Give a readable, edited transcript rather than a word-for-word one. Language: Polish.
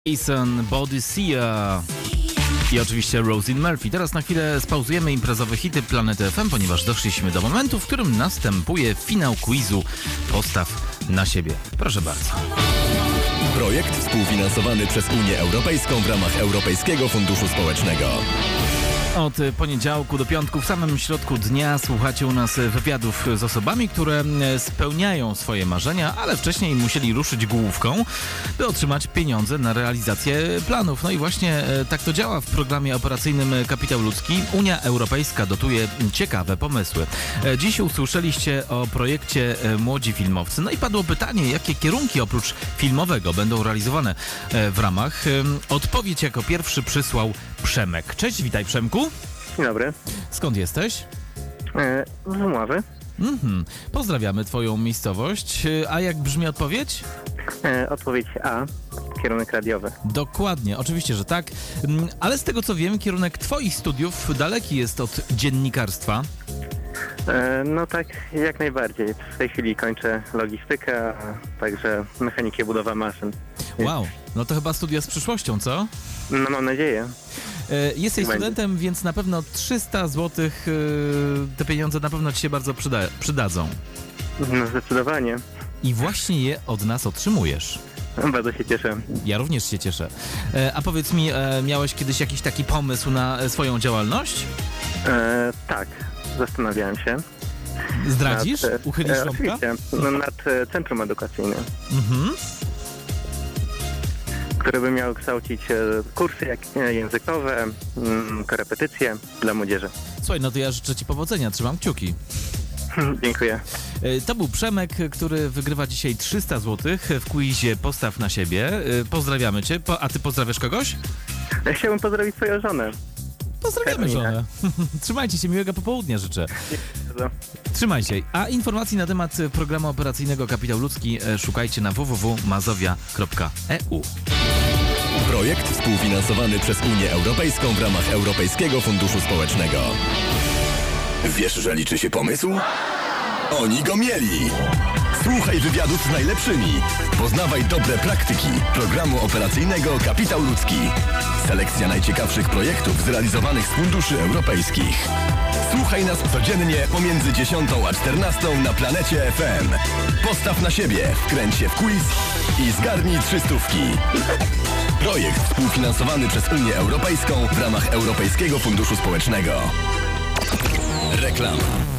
Jason Bodysia i oczywiście Roisin Murphy. Teraz na chwilę spauzujemy imprezowe hity Planety FM, ponieważ doszliśmy do momentu, w którym następuje finał quizu Postaw na siebie. Proszę bardzo. Projekt współfinansowany przez Unię Europejską w ramach Europejskiego Funduszu Społecznego. Od poniedziałku do piątku w samym środku dnia słuchacie u nas wywiadów z osobami, które spełniają swoje marzenia, ale wcześniej musieli ruszyć główką, by otrzymać pieniądze na realizację planów. No i właśnie tak to działa w programie operacyjnym Kapitał Ludzki. Unia Europejska dotuje ciekawe pomysły. Dziś usłyszeliście o projekcie Młodzi Filmowcy. No i padło pytanie, jakie kierunki oprócz filmowego będą realizowane w ramach. Odpowiedź jako pierwszy przysłał Przemek. Cześć, witaj Przemku. Dzień dobry. Skąd jesteś? Z Ławy. Pozdrawiamy twoją miejscowość. A jak brzmi odpowiedź? Odpowiedź A. Kierunek radiowy. Dokładnie, oczywiście, że tak. Ale z tego co wiem, kierunek twoich studiów daleki jest od dziennikarstwa. No tak, jak najbardziej. W tej chwili kończę logistykę, a także mechanikę budowa maszyn. Wow, no to chyba studia z przyszłością, co? No mam nadzieję. Jesteś studentem, więc na pewno 300 zł te pieniądze na pewno ci się bardzo przydadzą. No zdecydowanie. I właśnie je od nas otrzymujesz. Bardzo się cieszę. Ja również się cieszę. A powiedz mi, miałeś kiedyś jakiś taki pomysł na swoją działalność? Tak, zastanawiałem się. Zdradzisz? Uchylisz rąbka? Oczywiście, nad centrum edukacyjnym. Które by miało kształcić kursy językowe, korepetycje dla młodzieży. Słuchaj, no to ja życzę ci powodzenia, trzymam kciuki. Dziękuję. To był Przemek, który wygrywa dzisiaj 300 zł w quizie Postaw na siebie. Pozdrawiamy cię. A ty pozdrawiasz kogoś? Chciałbym pozdrowić swoją żonę. Pozdrawiamy żonę. Trzymajcie się, miłego popołudnia życzę. Trzymaj się. A informacji na temat programu operacyjnego Kapitał Ludzki szukajcie na www.mazowia.eu. Projekt współfinansowany przez Unię Europejską w ramach Europejskiego Funduszu Społecznego. Wiesz, że liczy się pomysł? Oni go mieli! Słuchaj wywiadów z najlepszymi. Poznawaj dobre praktyki programu operacyjnego Kapitał Ludzki. Selekcja najciekawszych projektów zrealizowanych z funduszy europejskich. Słuchaj nas codziennie pomiędzy 10 a 14 na Planecie FM. Postaw na siebie, wkręć się w quiz i zgarnij 300. Projekt współfinansowany przez Unię Europejską w ramach Europejskiego Funduszu Społecznego. Reklama.